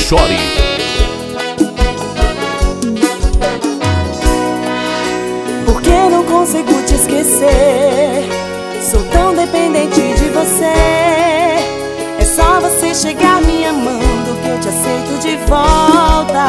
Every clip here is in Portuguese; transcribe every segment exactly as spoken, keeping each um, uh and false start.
chore. Por que não consigo te esquecer? Sou tão dependente de você. É só você chegar me amando que eu te aceito de volta.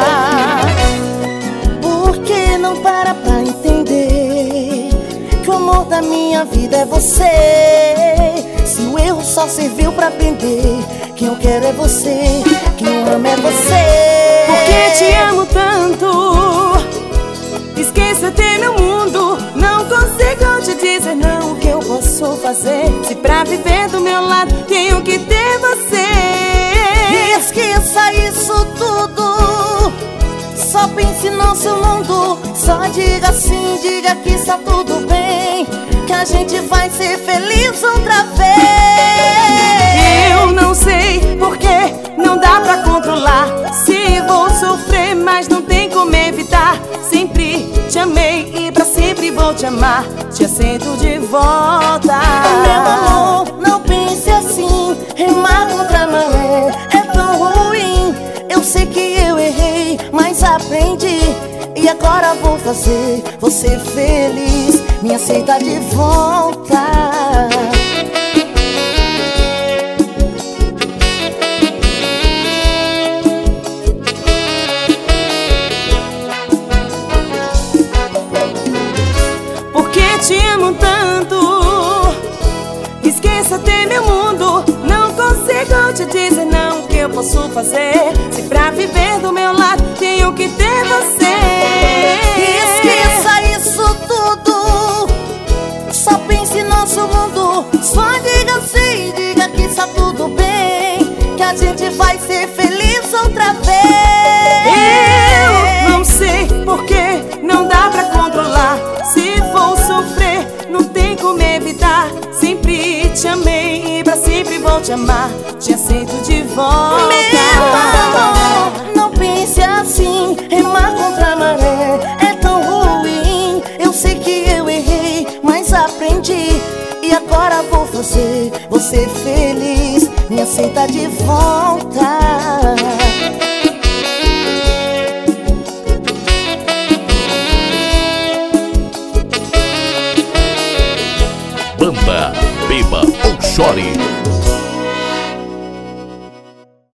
Por que não para pra entender que o amor da minha vida é você? Se o erro só serviu pra aprender, quem eu quero é você, quem eu amo é você. Porque te amo tanto, esqueça ter meu mundo. Não consigo te dizer não, o que eu posso fazer? Se pra viver do meu lado tenho que ter você. E esqueça isso tudo, só pense no seu mundo. Só diga sim, diga que está tudo bem, que a gente vai ser feliz outra vez. Eu não sei porque não dá pra controlar. Se vou sofrer, mas não tem como evitar. Sempre te amei e pra sempre vou te amar. Te aceito de volta. Meu amor, não pense assim. Remar contra a maré é tão ruim. Eu sei que eu errei, mas aprendi. E agora vou fazer você feliz. Me aceita de volta. Te amo tanto, esqueça ter meu mundo. Não consigo te dizer não, o que eu posso fazer? Se pra viver do meu lado tenho que ter você. Esqueça isso tudo, só pense em nosso mundo. Só diga sim, diga que está tudo bem, que a gente vai ser feliz outra vez. Eu não sei porque não dá pra controlar. Se vou sofrer, não tem como evitar. Sempre te amei e pra sempre vou te amar. Te aceito de volta. Meu amor, não pense assim. Remar contra a maré é tão ruim. Eu sei que eu errei, mas aprendi. E agora vou fazer você feliz. Me aceita de volta.